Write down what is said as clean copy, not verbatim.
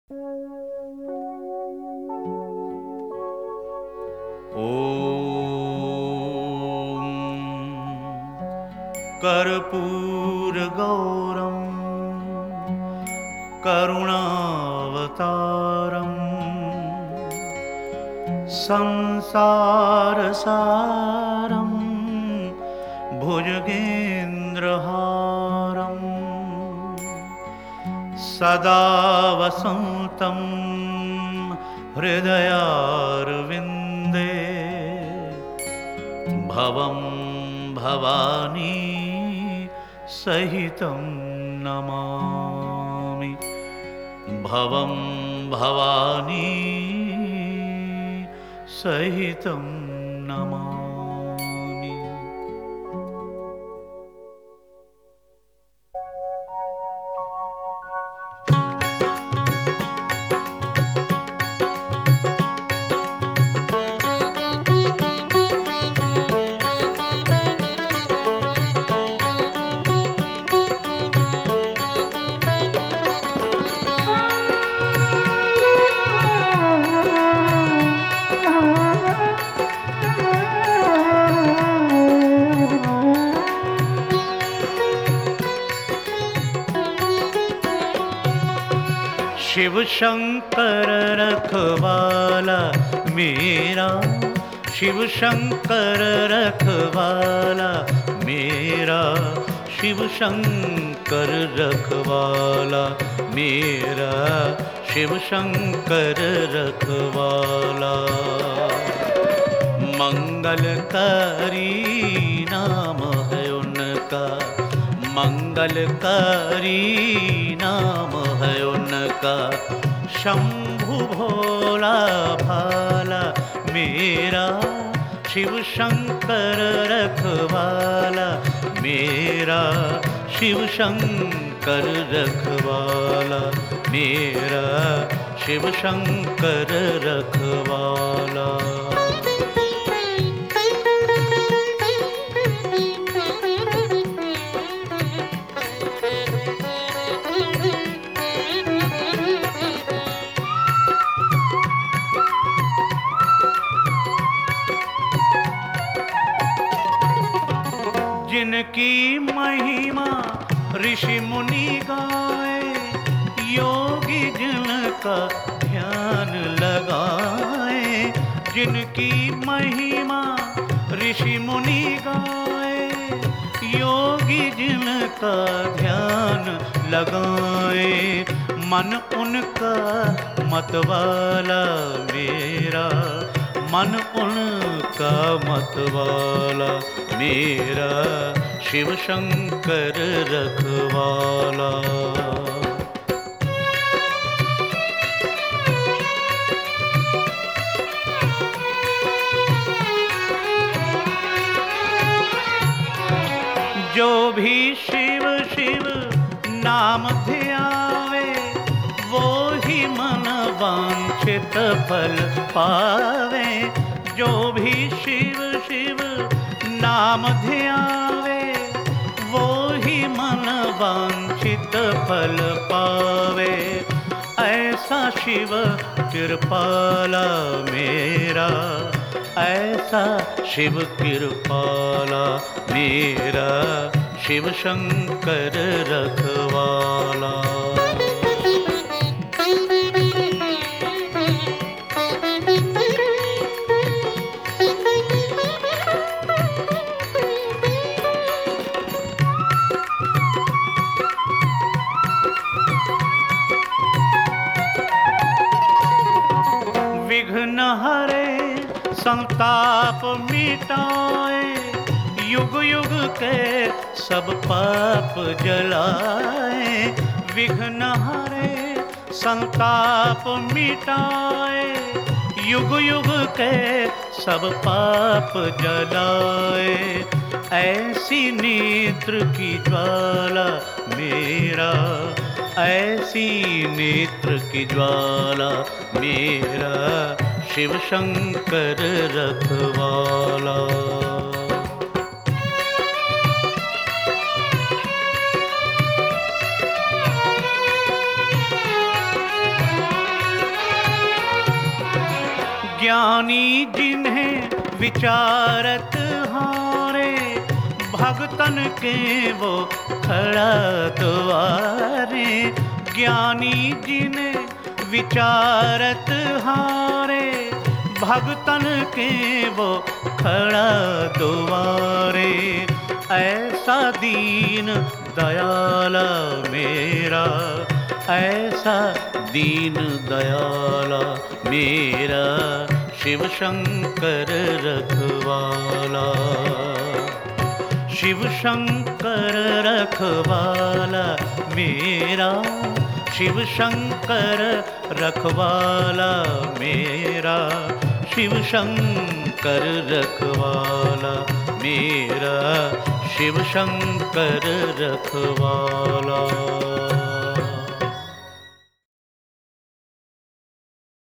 कर्पूरगौरं करुणावतारं संसारसारं भुजगेन्द्रहारं सदा वसन्तं हृदयारविन्दे भवं भवानी सहितं नमामि। भवं भवानी सहितं नमामि। शिव शंकर रखवाला मेरा, शिव शंकर रखवाला मेरा, शिव शंकर रखवाला मेरा, शिव शंकर रखवाला। मंगलकारी नाम है उनका, मंगलकारी नाम है उनका, शंभु भोला भाला मेरा, शिव शंकर रखवाला मेरा, शिव शंकर रखवाला मेरा, शिव शंकर रखवाला। जिनकी महिमा ऋषि मुनि गाए, योगी जिनका ध्यान लगाए। जिनकी महिमा ऋषि मुनि गाए, योगी जिनका ध्यान लगाए। मन उनका मतवाला मेरा, मन उनका मतवाला मेरा, शिव शंकर रखवाला। जो भी शिव शिव नाम ध्यावे, वो ही मन वांछित फल पावे। जो भी शिव शिव नाम ध्यावे, वो ही मन वांछित फल पावे। ऐसा शिव कृपाला मेरा, ऐसा शिव कृपाला मेरा, शिव शंकर रखवाला। विघ्न हरे संताप मिटाए, युग युग के सब पाप जलाए। विघ्न हरे संताप मिटाए, युग युग के सब पाप जलाए। ऐसी नेत्र की ज्वाला मेरा, ऐसी नेत्र की ज्वाला मेरा, शिव शंकर रखवाला। ज्ञानी जिन्हें विचारत हारे, भगतन के वो खड़ा द्वारे। ज्ञानी जिन्हें विचारत हारे, भगतन के वो खड़ा द्वारे। ऐसा दीन दयाला मेरा, ऐसा दीन दयाला मेरा, शिव शंकर रखवाला। शिव शंकर रखवाला मेरा, शिव शंकर रखवाला मेरा, शिव शंकर रखवाला मेरा, शिव शंकर रखवाला।